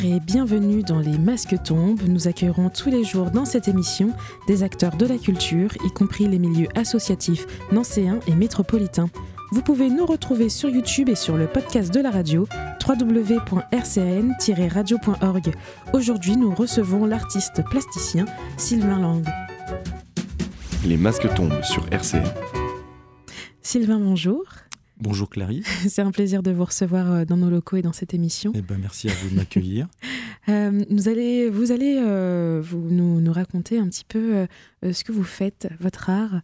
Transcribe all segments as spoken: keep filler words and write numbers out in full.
et bienvenue dans Les Masques tombent. Nous accueillerons tous les jours dans cette émission des acteurs de la culture, y compris les milieux associatifs nancéens et métropolitains. Vous pouvez nous retrouver sur YouTube et sur le podcast de la radio w w w point r c a n tiret radio point org. Aujourd'hui, nous recevons l'artiste plasticien Sylvain Lang. Les Masques tombent sur R C N. Sylvain, bonjour. Bonjour Clarisse. C'est un plaisir de vous recevoir dans nos locaux et dans cette émission. Eh ben, merci à vous de m'accueillir. euh, vous allez, vous allez euh, vous, nous, nous raconter un petit peu euh, ce que vous faites, votre art.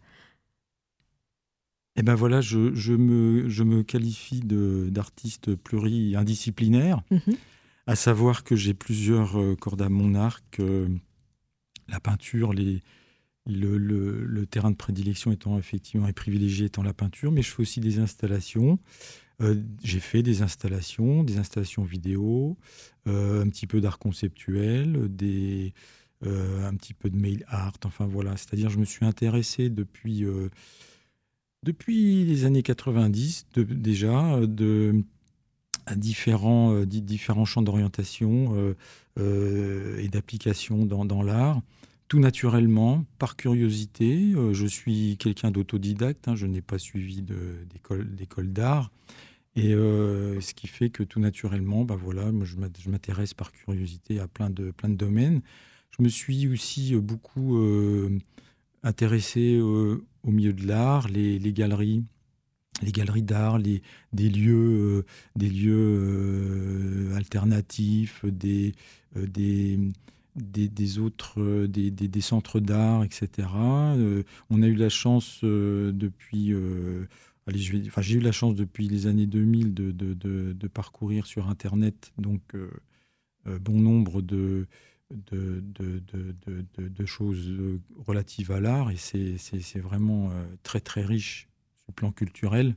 Eh ben voilà, je, je, me, je me qualifie de, d'artiste pluri-indisciplinaire, mm-hmm. à savoir que j'ai plusieurs cordes à mon arc, euh, la peinture, les... Le, le, le terrain de prédilection étant effectivement et privilégié étant la peinture, mais je fais aussi des installations. Euh, j'ai fait des installations, des installations vidéo, euh, un petit peu d'art conceptuel, des, euh, un petit peu de mail art. Enfin voilà, c'est-à-dire je me suis intéressé depuis euh, depuis les années quatre-vingt-dix de, déjà de à différents euh, différents champs d'orientation euh, euh, et d'application dans, dans l'art. Tout naturellement, par curiosité. Euh, je suis quelqu'un d'autodidacte, hein, je n'ai pas suivi de, d'école, d'école d'art. Et euh, ce qui fait que tout naturellement, bah voilà, moi, je m'intéresse par curiosité à plein de, plein de domaines. Je me suis aussi beaucoup euh, intéressé euh, au milieu de l'art, les, les galeries, les galeries d'art, les, des lieux, euh, des lieux euh, alternatifs, des... Euh, des Des, des autres, euh, des, des, des centres d'art, et cetera. Euh, on a eu la chance euh, depuis, euh, allez, je vais, enfin, j'ai eu la chance depuis les années deux mille de, de, de, de parcourir sur Internet donc euh, euh, bon nombre de, de, de, de, de, de, de choses relatives à l'art, et c'est, c'est, c'est vraiment euh, très très riche sur le plan culturel.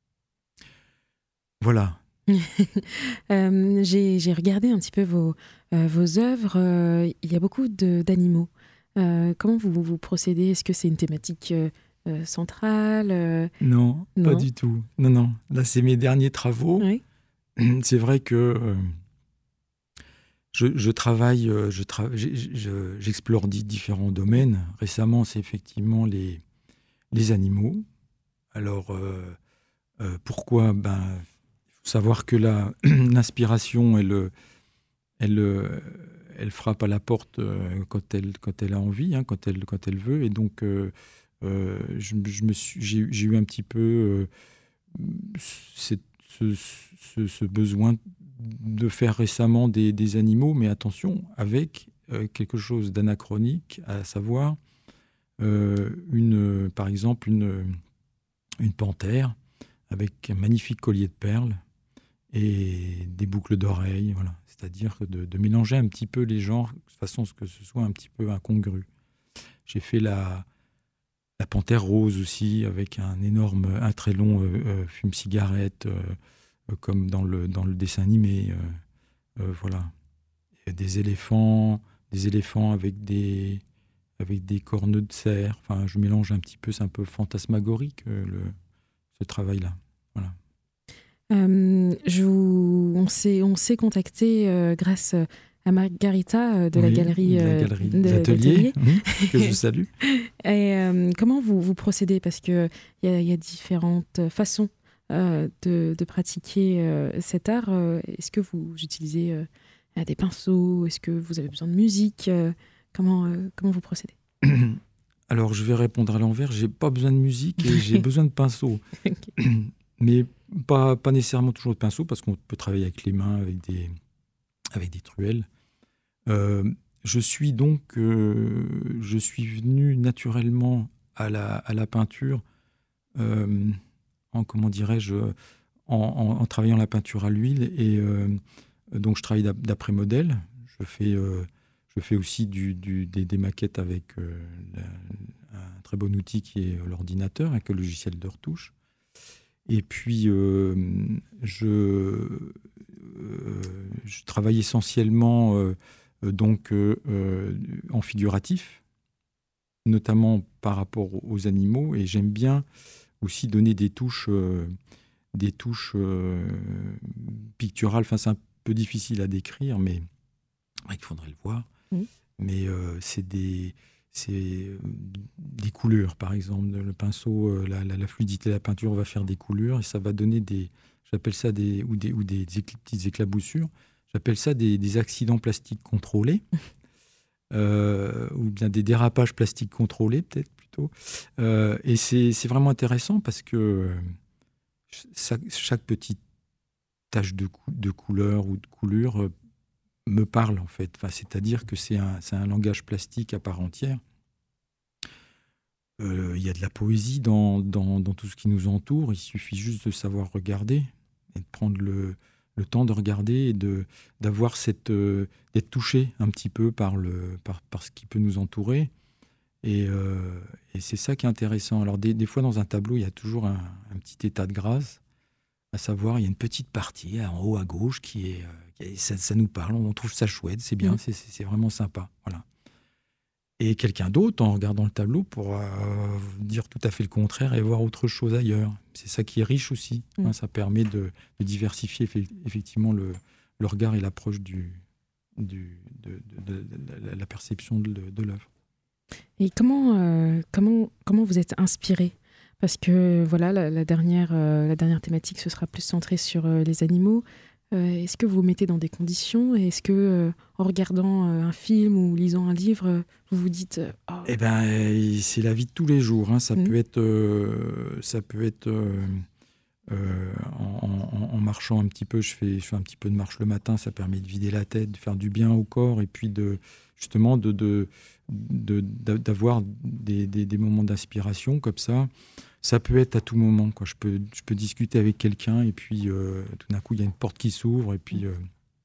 Voilà. euh, j'ai, j'ai regardé un petit peu vos, euh, vos œuvres. Euh, il y a beaucoup de, d'animaux. Euh, comment vous, vous procédez ? Est-ce que c'est une thématique euh, euh, centrale euh... non, non, pas du tout. Non, non. Là, c'est mes derniers travaux. Oui. C'est vrai que euh, je, je travaille, euh, je tra- je, je, j'explore différents domaines. Récemment, c'est effectivement les, les animaux. Alors, euh, euh, pourquoi ? Ben, faut savoir que la, l'inspiration, elle, elle, elle frappe à la porte quand elle, quand elle a envie, hein, quand, elle, quand elle veut. Et donc, euh, euh, je, je me suis, j'ai, j'ai eu un petit peu euh, cette, ce, ce, ce besoin de faire récemment des, des animaux, mais attention, avec euh, quelque chose d'anachronique, à savoir, euh, une, par exemple, une, une panthère avec un magnifique collier de perles et des boucles d'oreilles, voilà. C'est-à-dire de, de mélanger un petit peu les genres, de façon à ce que ce soit un petit peu incongru. J'ai fait la, la panthère rose aussi, avec un énorme, un très long euh, euh, fume-cigarette, euh, comme dans le, dans le dessin animé. Euh, euh, voilà. Et des éléphants, des éléphants avec des, avec des cornes de cerf. Enfin, je mélange un petit peu, c'est un peu fantasmagorique, euh, le, ce travail-là. Voilà. Euh, je vous, on, s'est, on s'est contacté euh, grâce à Margarita euh, de oui, la galerie, la galerie euh, d'atelier, mmh, que je salue. Et euh, comment vous, vous procédez ? Parce qu'il y, y a différentes façons euh, de, de pratiquer euh, cet art. Est-ce que vous utilisez euh, des pinceaux ? Est-ce que vous avez besoin de musique ? comment, euh, comment vous procédez ? Alors, je vais répondre à l'envers. Je n'ai pas besoin de musique et j'ai besoin de pinceaux. Okay. Mais pas, pas nécessairement toujours de pinceau, parce qu'on peut travailler avec les mains, avec des, avec des truelles. Euh, je suis donc, euh, je suis venu naturellement à la, à la peinture, euh, en, comment dirais-je, en, en, en travaillant la peinture à l'huile. Et euh, donc, je travaille d'après modèle. Je fais, euh, je fais aussi du, du, des, des maquettes avec euh, la, un très bon outil qui est l'ordinateur, avec le logiciel de retouche. Et puis, euh, je, euh, je travaille essentiellement euh, donc, euh, en figuratif, notamment par rapport aux animaux. Et j'aime bien aussi donner des touches, euh, des touches euh, picturales. Enfin, c'est un peu difficile à décrire, mais il faudrait le voir. Mmh. Mais euh, c'est des, c'est euh, des coulures, par exemple. Le pinceau, euh, la, la, la fluidité de la peinture va faire des coulures et ça va donner des, j'appelle ça des, ou des, ou des, des petites éclaboussures. J'appelle ça des, des accidents plastiques contrôlés. Euh, ou bien des dérapages plastiques contrôlés, peut-être plutôt. Euh, et c'est, c'est vraiment intéressant parce que chaque, chaque petite tache de, cou- de couleur ou de coulure euh, me parle, en fait. Enfin, c'est-à-dire que c'est un, c'est un langage plastique à part entière. Euh, il y a de la poésie dans, dans, dans tout ce qui nous entoure. Il suffit juste de savoir regarder et de prendre le... le temps de regarder et de, d'avoir cette, euh, d'être touché un petit peu par, le, par, par ce qui peut nous entourer. Et, euh, et c'est ça qui est intéressant. Alors, des, des fois, dans un tableau, il y a toujours un, un petit état de grâce, à savoir, il y a une petite partie en haut à gauche qui est... Euh, qui est ça, ça nous parle, on trouve ça chouette, c'est bien, mmh. c'est, c'est, c'est vraiment sympa. Voilà. Et quelqu'un d'autre, en regardant le tableau, pourra dire tout à fait le contraire et voir autre chose ailleurs. C'est ça qui est riche aussi. Mmh. Hein, ça permet de, de diversifier effectivement le, le regard et l'approche du, du, de, de, de, de, de la perception de, de l'œuvre. Et comment, euh, comment, comment vous êtes inspiré ? Parce que voilà, la, la, dernière, euh, la dernière thématique, ce sera plus centré sur euh, les animaux. Euh, est-ce que vous vous mettez dans des conditions et est-ce que, euh, en regardant euh, un film ou lisant un livre, euh, vous vous dites euh, oh. Eh ben, c'est la vie de tous les jours. Hein. Ça, mmh. peut être, euh, ça peut être euh, euh, en, en, en marchant un petit peu. Je fais, je fais un petit peu de marche le matin. Ça permet de vider la tête, de faire du bien au corps et puis de justement de, de, de, de d'avoir des, des, des moments d'inspiration comme ça. Ça peut être à tout moment, quoi. Je peux, je peux discuter avec quelqu'un et puis euh, tout d'un coup, il y a une porte qui s'ouvre et puis, euh,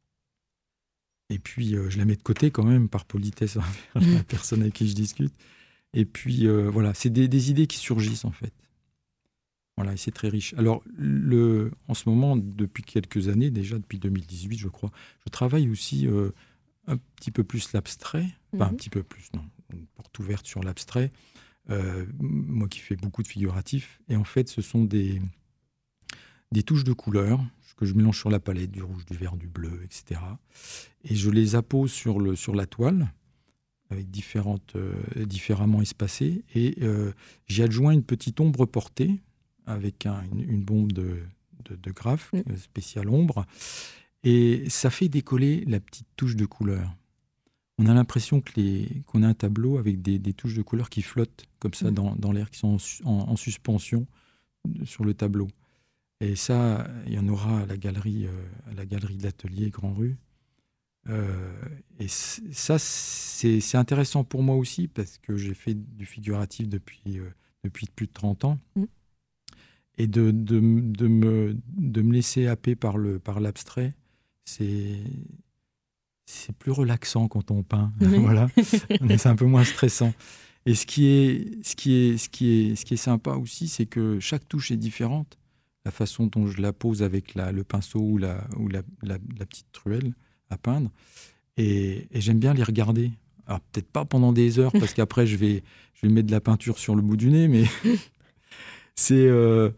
et puis euh, je la mets de côté quand même par politesse envers la personne avec qui je discute. Et puis euh, voilà, c'est des, des idées qui surgissent en fait. Voilà, et c'est très riche. Alors, le, en ce moment, depuis quelques années, déjà depuis deux mille dix-huit, je crois, je travaille aussi euh, un petit peu plus l'abstrait. Enfin, mm-hmm. un petit peu plus, non, une porte ouverte sur l'abstrait. Euh, moi qui fais beaucoup de figuratifs, et en fait ce sont des, des touches de couleurs que je mélange sur la palette, du rouge, du vert, du bleu, et cetera. Et je les appose sur, le, sur la toile, avec différentes, euh, différemment espacées, et euh, j'y adjoins une petite ombre portée, avec un, une, une bombe de, de, de graphe mmh. spéciale ombre, et ça fait décoller la petite touche de couleur. On a l'impression que les, qu'on a un tableau avec des, des touches de couleur qui flottent comme ça mmh. dans, dans l'air, qui sont en, en, en suspension sur le tableau. Et ça, il y en aura à la galerie, euh, à la galerie de l'Atelier Grand Rue. Euh, et ça, c'est, c'est intéressant pour moi aussi parce que j'ai fait du figuratif depuis, euh, depuis plus de trente ans. Mmh. Et de, de, de, me, de me laisser happer par, le, par l'abstrait, c'est... c'est plus relaxant quand on peint, oui. Voilà. C'est un peu moins stressant. Et ce qui est, ce qui est, ce qui est, ce qui est sympa aussi, c'est que chaque touche est différente. La façon dont je la pose avec la, le pinceau ou, la, ou la, la, la petite truelle à peindre. Et, et j'aime bien les regarder. Alors peut-être pas pendant des heures, parce qu'après je vais, je vais mettre de la peinture sur le bout du nez, mais c'est... Euh,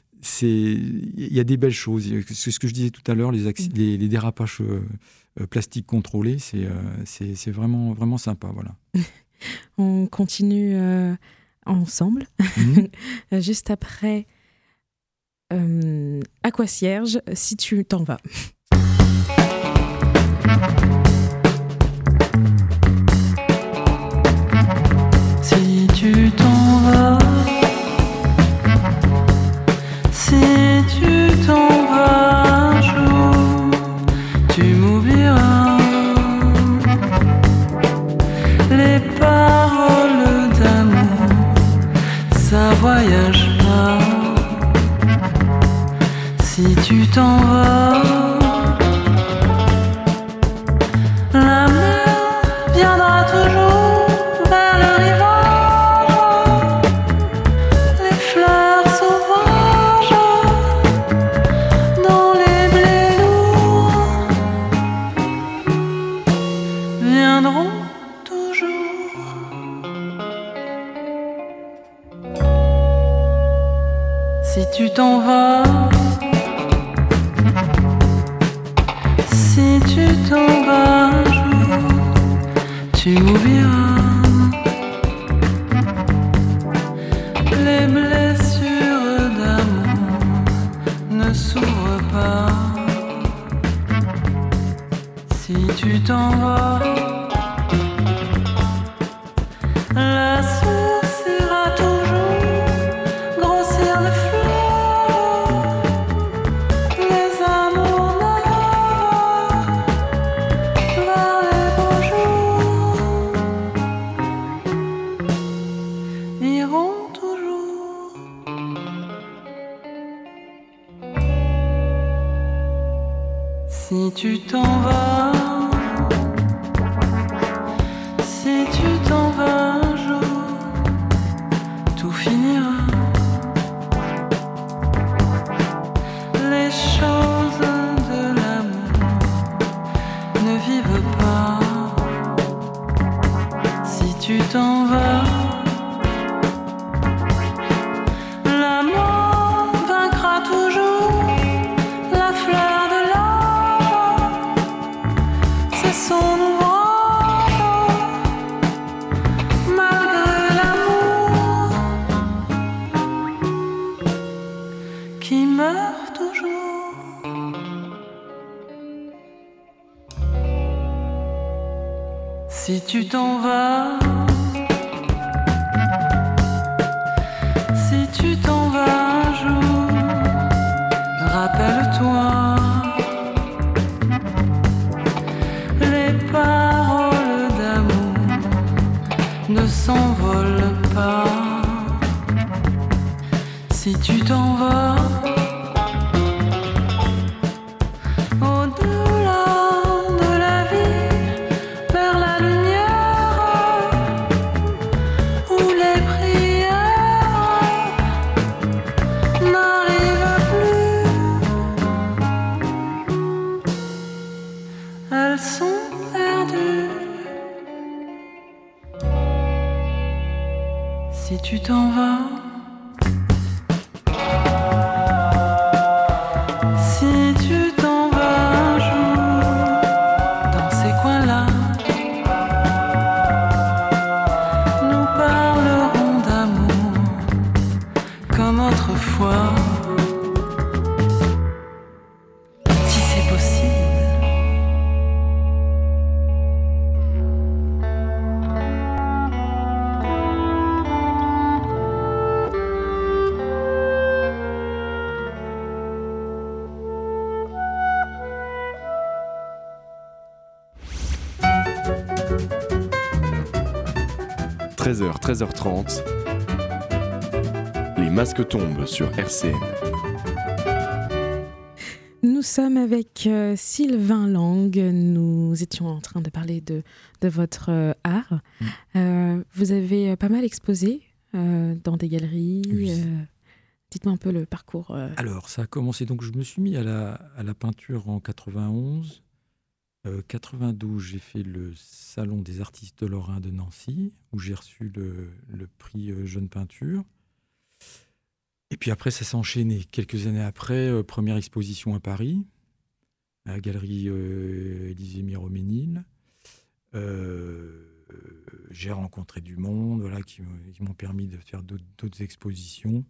il y a des belles choses. C'est ce que je disais tout à l'heure, les, axi- les, les dérapages euh, plastiques contrôlés, c'est, euh, c'est, c'est vraiment, vraiment sympa. Voilà. On continue euh, ensemble. Mmh. Juste après euh, Aquacierge, si tu t'en vas. Si tu t'en vas, si tu t'en vas un jour, tu m'oublieras. Les paroles d'amour, ça voyage pas. Si tu t'en vas, la mer viendra toujours vers le rivage. Les fleurs sauvages dans les blés lourds viendront toujours. Si tu t'en vas, si tu t'en vas un jour, tu t'en vas, si tu t'en vas un jour, tout finira. Les choses de l'amour ne vivent pas. Si tu t'en vas, l'amour vaincra toujours la fleur de l'âme. C'est son ouvrage, malgré l'amour qui meurt toujours. Si tu t'en vas, si tu t'en vas un jour, rappelle-toi, les paroles d'amour ne s'envolent pas. Si tu t'en vas, au-delà de la vie, vers la lumière, où les prières n'arrivent plus, elles sont perdues. Si tu t'en vas, si tu t'en vas un jour, dans ces coins-là, nous parlerons d'amour comme autrefois. Si c'est possible. treize heures, treize heures trente, les masques tombent sur R C N. Nous sommes avec euh, Sylvain Lang. Nous étions en train de parler de, de votre euh, art. Mmh. Euh, vous avez euh, pas mal exposé euh, dans des galeries. Oui. Euh, dites-moi un peu le parcours. Euh... Alors, ça a commencé. Donc, je me suis mis à la, à la peinture en quatre-vingt-onze. Euh, quatre-vingt-douze, j'ai fait le Salon des artistes de Lorrain de Nancy, où j'ai reçu le, le prix euh, Jeune Peinture. Et puis après, ça s'est enchaîné. Quelques années après, euh, première exposition à Paris, à la galerie euh, Élysée-Miroménil. Euh, j'ai rencontré du monde, voilà, qui, qui m'ont permis de faire d'autres, d'autres expositions.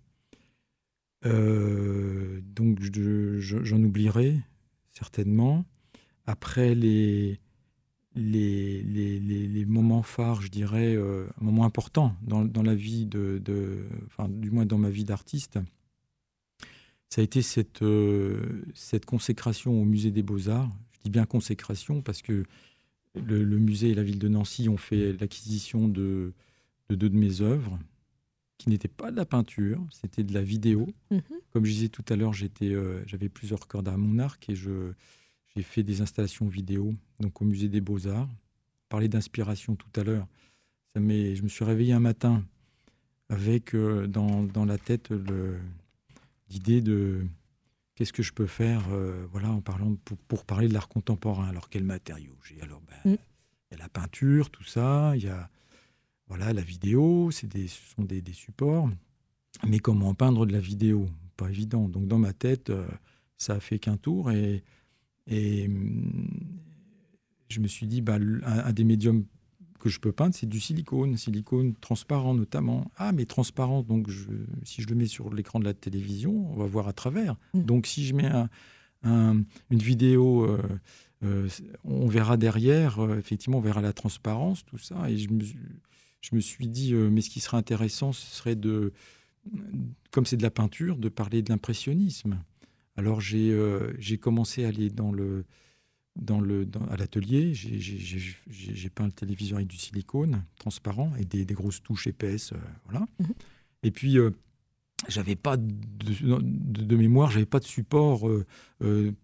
Euh, donc, je, je, j'en oublierai certainement. Après, les, les, les, les, les moments phares, je dirais, euh, un moment important dans, dans la vie, de, de, enfin, du moins dans ma vie d'artiste, ça a été cette, euh, cette consécration au Musée des Beaux-Arts. Je dis bien consécration parce que le, le musée et la ville de Nancy ont fait l'acquisition de, de deux de mes œuvres, qui n'étaient pas de la peinture, c'était de la vidéo. Mmh. Comme je disais tout à l'heure, j'étais, euh, j'avais plusieurs cordes à mon arc et je... J'ai fait des installations vidéo donc au Musée des Beaux-Arts. Parler d'inspiration tout à l'heure. Ça m'est, je me suis réveillé un matin avec euh, dans, dans la tête le, l'idée de qu'est-ce que je peux faire euh, voilà, en parlant, pour, pour parler de l'art contemporain. Alors, quel matériau j'ai alors, ben, mm. Il y a la peinture, tout ça. Il y a voilà, la vidéo. C'est des, ce sont des, des supports. Mais comment peindre de la vidéo ? Pas évident. Donc, dans ma tête, euh, ça a fait qu'un tour et Et je me suis dit, bah, un, un des médiums que je peux peindre, c'est du silicone, silicone transparent notamment. Ah, mais transparent, donc je, si je le mets sur l'écran de la télévision, on va voir à travers. Mmh. Donc si je mets un, un, une vidéo, euh, euh, on verra derrière, euh, effectivement, on verra la transparence, tout ça. Et je me, je me suis dit, euh, mais ce qui serait intéressant, ce serait de, comme c'est de la peinture, de parler de l'impressionnisme. Alors, j'ai, euh, j'ai commencé à aller dans le, dans le, dans, à l'atelier. J'ai, j'ai, j'ai, j'ai peint le téléviseur avec du silicone transparent et des, des grosses touches épaisses. Euh, voilà. Mmh. Et puis, euh, j'avais pas de, de, de mémoire, j'avais pas de support euh, euh,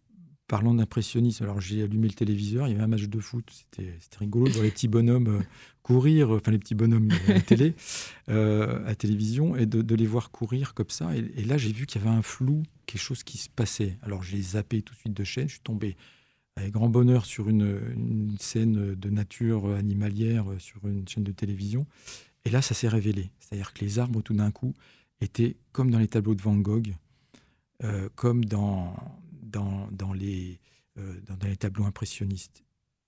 parlant d'impressionnisme, alors j'ai allumé le téléviseur, il y avait un match de foot, c'était, c'était rigolo de voir les petits bonhommes euh, courir, enfin les petits bonhommes à la télé, euh, à la télévision, et de, de les voir courir comme ça. Et, et là, j'ai vu qu'il y avait un flou, quelque chose qui se passait. Alors j'ai zappé tout de suite de chaîne, je suis tombé avec grand bonheur sur une, une scène de nature animalière sur une chaîne de télévision. Et là, ça s'est révélé. C'est-à-dire que les arbres, tout d'un coup, étaient comme dans les tableaux de Van Gogh, euh, comme dans... Dans, dans, les, euh, dans, dans les tableaux impressionnistes.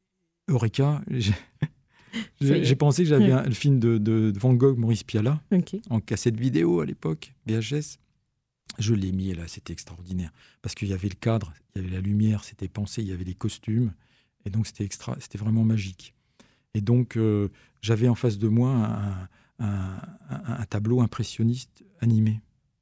Eureka, j'ai, j'ai, j'ai pensé que j'avais un, le film de, de, de Van Gogh, Maurice Pialat, okay. en cassette vidéo à l'époque, V H S. Je l'ai mis et là, c'était extraordinaire. Parce qu'il y avait le cadre, il y avait la lumière, c'était pensé, il y avait les costumes. Et donc, c'était, extra, c'était vraiment magique. Et donc, euh, j'avais en face de moi un, un, un, un tableau impressionniste animé.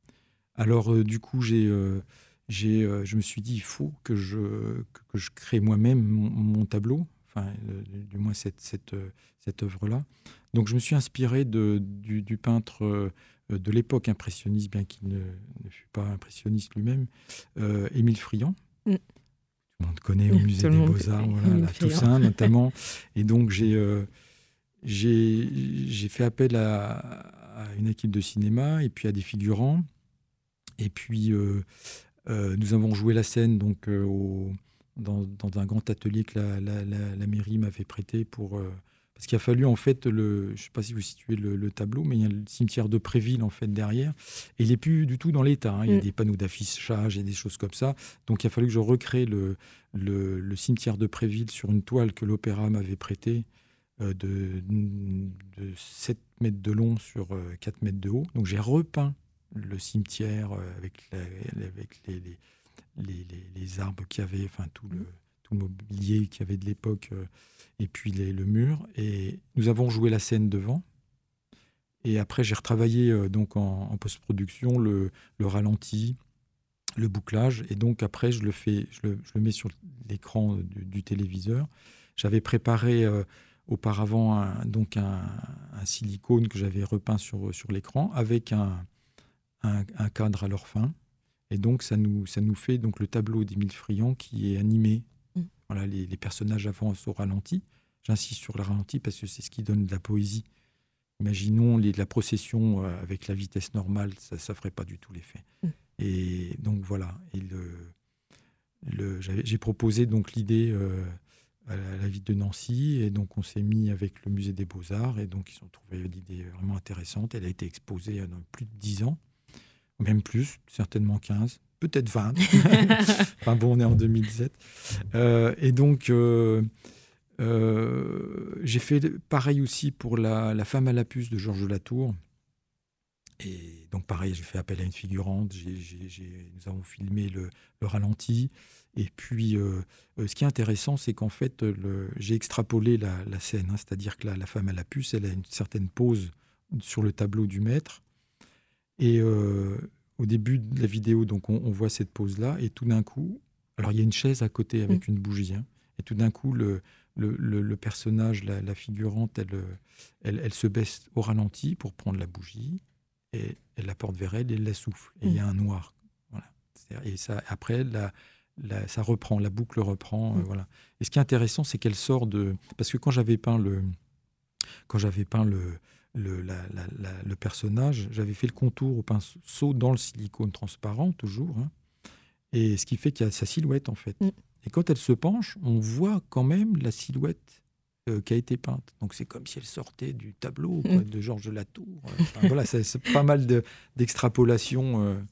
Alors, euh, du coup, j'ai... Euh, J'ai, euh, je me suis dit, il faut que je, que, que je crée moi-même mon, mon tableau, enfin, euh, du moins cette, cette, euh, cette œuvre-là. Donc, je me suis inspiré de, du, du peintre euh, de l'époque impressionniste, bien qu'il ne, ne fût pas impressionniste lui-même, euh, Émile Friant. Mm. Tout le monde connaît au oui, Musée des Beaux-Arts, voilà, la Toussaint notamment. Et donc, j'ai, euh, j'ai, j'ai fait appel à, à une équipe de cinéma et puis à des figurants. Et puis... Euh, Euh, nous avons joué la scène donc, euh, au, dans, dans un grand atelier que la, la, la, la mairie m'avait prêté pour, euh, parce qu'il a fallu en fait, le, je ne sais pas si vous situez le, le tableau, mais il y a le cimetière de Préville en fait derrière, et il n'est plus du tout dans l'état, hein. Il y a mmh. des panneaux d'affichage et des choses comme ça, donc il a fallu que je recrée le, le, le cimetière de Préville sur une toile que l'Opéra m'avait prêtée euh, de, de sept mètres de long sur euh, quatre mètres de haut, donc j'ai repeint le cimetière avec, la, avec les, les, les, les, les arbres qu'il y avait, enfin tout le, tout le mobilier qu'il y avait de l'époque, et puis les, le mur. Et nous avons joué la scène devant. Et après, j'ai retravaillé donc en, en post-production le, le ralenti, le bouclage. Et donc après, je le, fais, je le, je le mets sur l'écran du, du téléviseur. J'avais préparé euh, auparavant un, donc un, un silicone que j'avais repeint sur, sur l'écran avec un Un, un cadre à leur fin. Et donc, ça nous, ça nous fait donc, le tableau d'Émile Friant qui est animé. Mmh. Voilà, les, les personnages avancent au ralenti. J'insiste sur le ralenti parce que c'est ce qui donne de la poésie. Imaginons les, la procession euh, avec la vitesse normale, ça ne ferait pas du tout l'effet. Mmh. Et donc, voilà. Et le, le, j'avais, j'ai proposé donc, l'idée euh, à, la, à la ville de Nancy. Et donc, on s'est mis avec le Musée des Beaux-Arts. Et donc, ils ont trouvé l'idée vraiment intéressante. Elle a été exposée dans plus de dix ans. Même plus, certainement quinze, peut-être vingt. Enfin bon, on est en deux mille sept. Euh, et donc, euh, euh, j'ai fait pareil aussi pour la, la femme à la puce de Georges Latour. Et donc, pareil, j'ai fait appel à une figurante. J'ai, j'ai, j'ai, nous avons filmé le, le ralenti. Et puis, euh, ce qui est intéressant, c'est qu'en fait, le, j'ai extrapolé la, la scène. Hein, c'est-à-dire que la, la femme à la puce, elle a une certaine pose sur le tableau du maître. Et euh, au début de la vidéo, donc on, on voit cette pose-là, et tout d'un coup, alors il y a une chaise à côté avec mmh. une bougie, hein, et tout d'un coup, le, le, le, le personnage, la, la figurante, elle, elle, elle se baisse au ralenti pour prendre la bougie, et elle la porte vers elle et elle la souffle. Et il mmh. y a un noir. Voilà. Et ça, après, la, la, ça reprend, la boucle reprend. Mmh. Euh, voilà. Et ce qui est intéressant, c'est qu'elle sort de... Parce que quand j'avais peint le... Quand j'avais peint le... Le, la, la, la, le personnage, j'avais fait le contour au pinceau dans le silicone transparent, toujours. Hein, et ce qui fait qu'il y a sa silhouette, en fait. Mm. Et quand elle se penche, on voit quand même la silhouette euh, qui a été peinte. Donc, c'est comme si elle sortait du tableau quoi, mm. de Georges Latour. Enfin, voilà, c'est, c'est pas mal de, d'extrapolation. Euh,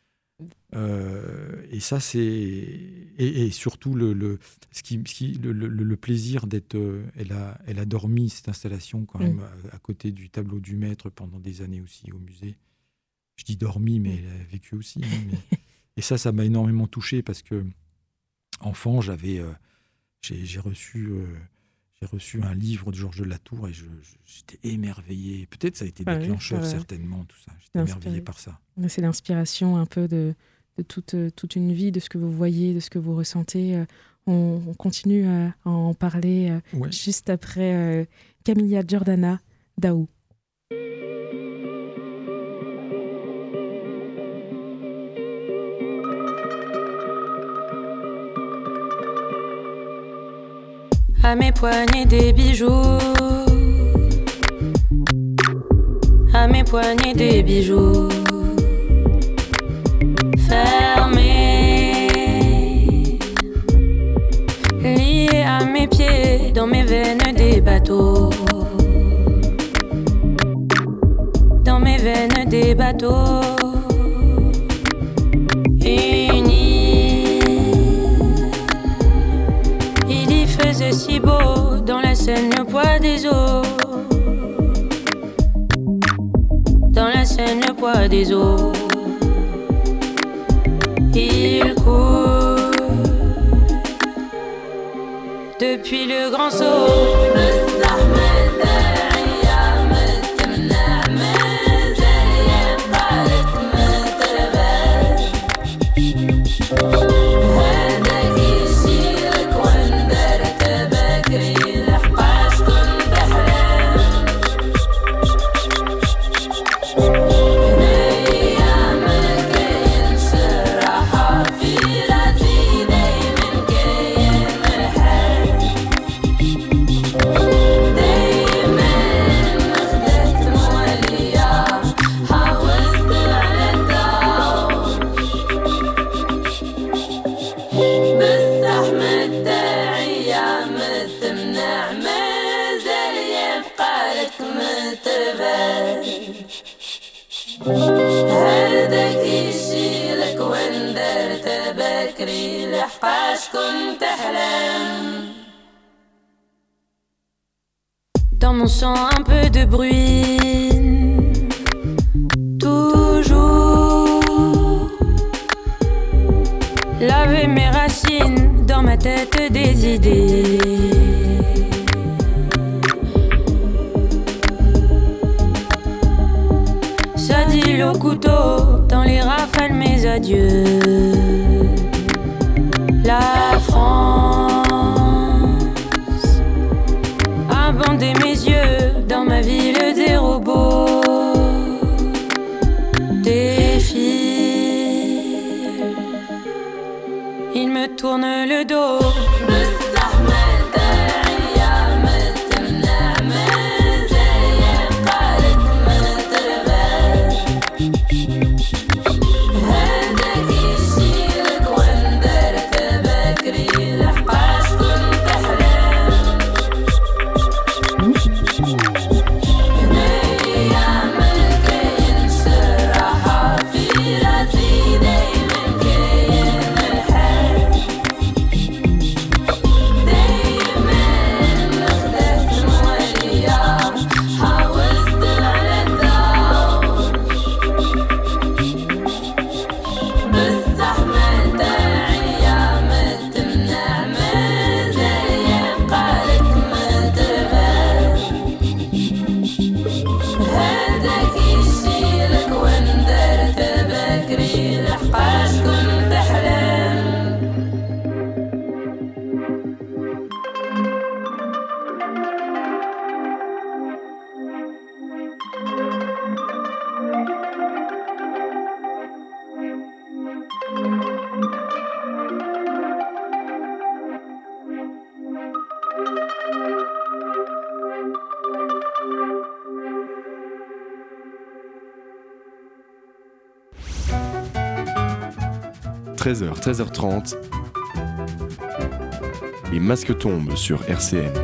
euh, et ça, c'est... Et, et surtout, le, le, ce qui, ce qui, le, le, le plaisir d'être... Euh, elle, a, elle a dormi, cette installation, quand même, mmh. à, à côté du tableau du maître pendant des années aussi au musée. Je dis dormi, mais elle a vécu aussi. Hein, mais... Et ça, ça m'a énormément touché parce que, enfant, j'avais... Euh, j'ai, j'ai reçu... Euh, J'ai reçu un livre de Georges Latour et je, je, j'étais émerveillé. Peut-être ça a été déclencheur, ah oui, certainement, tout ça. J'étais émerveillé par ça. C'est l'inspiration un peu de, de toute, toute une vie, de ce que vous voyez, de ce que vous ressentez. On, on continue à, à en parler ouais. juste après euh, Camilla Jordana, Daou. À mes poignets des bijoux, à mes poignets des bijoux fermés, liés à mes pieds, dans mes veines des bateaux, dans mes veines des bateaux. Si beau dans la Seine, le poids des eaux, dans la Seine, le poids des eaux. Il coule depuis le grand saut. Dans mon sang un peu de bruit, toujours laver mes racines, dans ma tête des idées. Ça dit au couteau, dans les rafales mes adieux. La France a bandé mes yeux, dans ma ville des robots, des fils, ils me tournent le dos. treize heures, treize heures trente, les masques tombent sur R C N.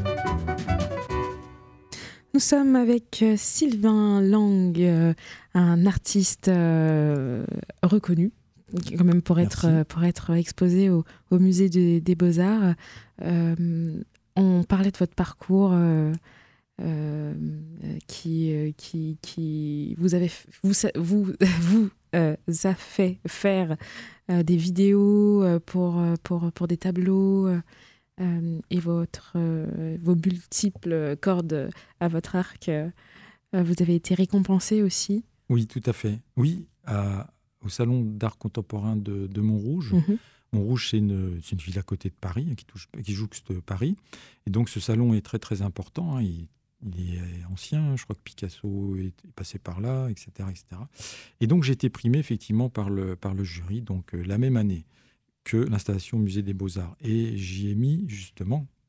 Nous sommes avec Sylvain Lang, euh, un artiste euh, reconnu, quand même pour être, euh, pour être exposé au, au musée de, des Beaux-Arts. Euh, on parlait de votre parcours euh, euh, qui, euh, qui, qui vous avez vous, vous, vous euh, a fait faire euh, des vidéos pour, pour, pour des tableaux. Euh, et votre, euh, vos multiples cordes à votre arc, euh, vous avez été récompensé aussi. Oui, tout à fait. Oui, à, au Salon d'art contemporain de, de Montrouge. Mm-hmm. Montrouge, c'est une, c'est une ville à côté de Paris, qui, touche, qui jouxte Paris. Et donc, ce salon est très, très important. Hein. Il, il est ancien. Je crois que Picasso est passé par là, et cetera, et cetera. Et donc, j'ai été primé, effectivement, par le, par le jury, donc, euh, la même année que l'installation au Musée des Beaux-Arts. Et j'y ai mis, justement,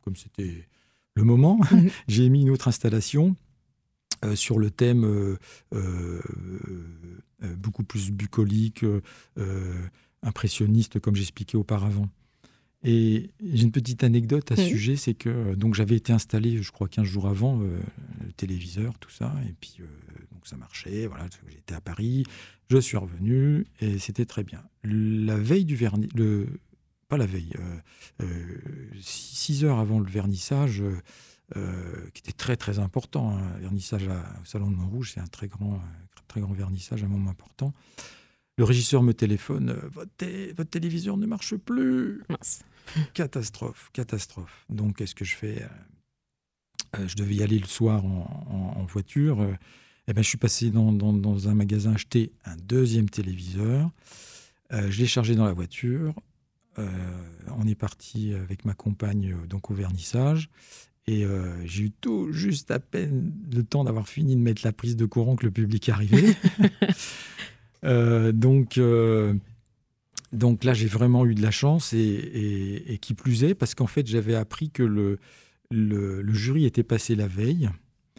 comme c'était le moment, mmh. j'ai mis une autre installation euh, sur le thème euh, euh, euh, beaucoup plus bucolique, euh, impressionniste, comme j'expliquais auparavant. Et j'ai une petite anecdote à ce mmh. sujet, c'est que donc j'avais été installé, je crois, quinze jours avant, euh, le téléviseur, tout ça, et puis euh, donc ça marchait, voilà, j'étais à Paris, je suis revenu, et c'était très bien. La veille du vernissage, le, pas la veille, euh, euh, six heures avant le vernissage, euh, qui était très très important, hein, le vernissage à, au Salon de Montrouge, c'est un très grand, très grand vernissage, un moment important. Le régisseur me téléphone, votre, té- votre téléviseur ne marche plus. Mince. Catastrophe, catastrophe. Donc, qu'est-ce que je fais ? euh, Je devais y aller le soir en, en, en voiture. Euh, eh ben, je suis passé dans, dans, dans un magasin acheter un deuxième téléviseur. Euh, je l'ai chargé dans la voiture. Euh, on est parti avec ma compagne euh, donc au vernissage. Et euh, j'ai eu tout juste à peine le temps d'avoir fini de mettre la prise de courant que le public arrivait. Euh, donc, euh, donc là, j'ai vraiment eu de la chance et, et, et qui plus est, parce qu'en fait, j'avais appris que le, le, le jury était passé la veille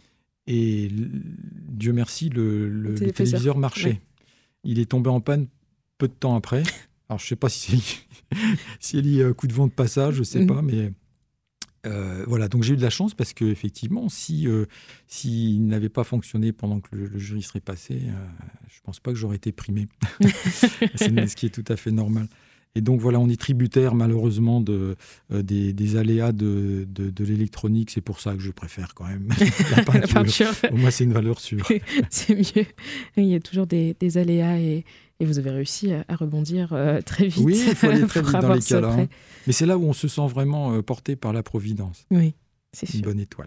et Dieu merci, le, le, le téléviseur marchait. Ouais. Il est tombé en panne peu de temps après. Alors, je ne sais pas si c'est, si c'est lié à un coup de vent de passage, je ne sais mmh. pas, mais... Euh, voilà, donc j'ai eu de la chance parce qu'effectivement, si, euh, s'il n'avait pas fonctionné pendant que le, le jury serait passé, euh, je ne pense pas que j'aurais été primé. C'est ce qui est tout à fait normal. Et donc voilà, on est tributaire malheureusement de, euh, des, des aléas de, de, de l'électronique. C'est pour ça que je préfère quand même la peinture. La peinture. Au moins, c'est une valeur sûre. C'est mieux. Il y a toujours des, des aléas et, et vous avez réussi à, à rebondir euh, très vite. Oui, il faut aller très vite dans les cas-là. Hein. Mais c'est là où on se sent vraiment euh, porté par la Providence. Oui, c'est sûr. Une bonne étoile.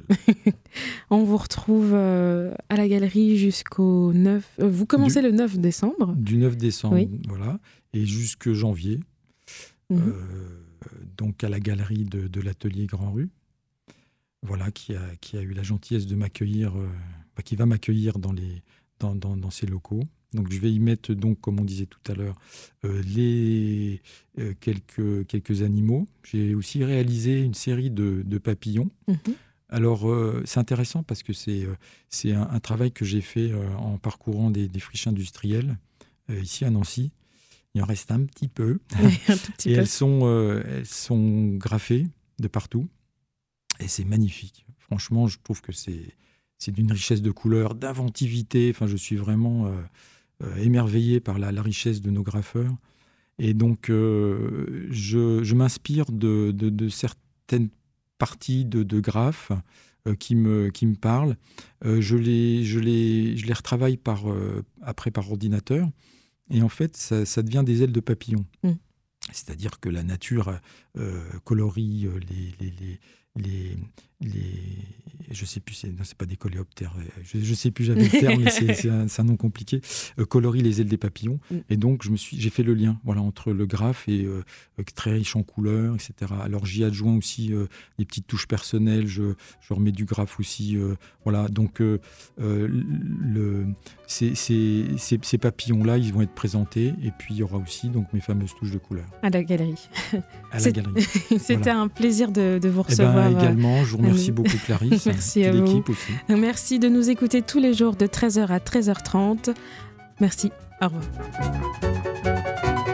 On vous retrouve euh, à la galerie jusqu'au neuf... Euh, vous commencez du, le neuf décembre. Du neuf décembre, oui. Voilà. Et jusque janvier. Mmh. Euh, donc à la galerie de, de l'atelier Grand Rue, voilà, qui a, qui a eu la gentillesse de m'accueillir, euh, bah, qui va m'accueillir dans, les, dans, dans, dans ses locaux. Donc je vais y mettre, donc, comme on disait tout à l'heure, euh, les, euh, quelques, quelques animaux. J'ai aussi réalisé une série de, de papillons. Mmh. Alors euh, c'est intéressant parce que c'est, euh, c'est un, un travail que j'ai fait euh, en parcourant des, des friches industrielles, euh, ici à Nancy. Il en reste un petit peu. Oui, un tout petit et peu. Elles sont, euh, elles sont graffées de partout. Et c'est magnifique. Franchement, je trouve que c'est, c'est d'une richesse de couleurs, d'inventivité. Enfin, je suis vraiment euh, euh, émerveillé par la, la richesse de nos graffeurs. Et donc, euh, je, je m'inspire de, de, de certaines parties de, de graphes euh, qui, me, qui me parlent. Euh, je, les, je, les, je les retravaille par, euh, après par ordinateur. Et en fait, ça, ça devient des ailes de papillon. Mmh. C'est-à-dire que la nature euh, colorie les, les, les, les, les... Je ne sais plus, c'est, non, c'est pas des coléoptères. Je ne sais plus, j'avais le terme, mais c'est, c'est, un, c'est un nom compliqué. Euh, colorie les ailes des papillons. Mmh. Et donc, je me suis, j'ai fait le lien voilà, entre le graphe et euh, très riche en couleurs, et cetera. Alors, j'y adjoins aussi euh, des petites touches personnelles. Je, je remets du graphe aussi. Euh, voilà. Donc, euh, euh, le, ces, ces, ces, ces papillons-là, ils vont être présentés. Et puis, il y aura aussi donc, mes fameuses touches de couleurs. À la galerie. À la galerie. C'était voilà. Un plaisir de, de vous recevoir. Eh ben, également, je vous remercie beaucoup Clarisse. Merci à vous. Aussi. Merci de nous écouter tous les jours de treize heures à treize heures trente. Merci, au revoir.